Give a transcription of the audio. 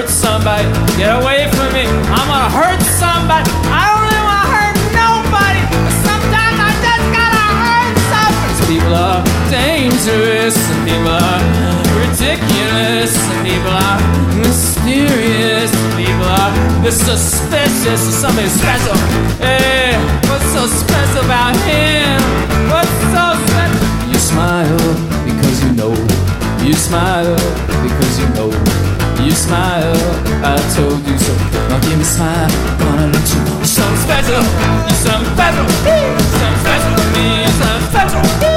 hurt somebody. Get away from me. I'm gonna hurt somebody. I don't really wanna hurt nobody, but sometimes I just gotta hurt somebody. Some people are dangerous, some people are ridiculous, some people are mysterious, some people are suspicious of something special. Hey, what's so special about him? What's so special? You smile because you know. You smile because you know. You smile, I told you so. Now give me a smile, gonna let you know. You're something special, you're something special, you're something special to me, you're something special.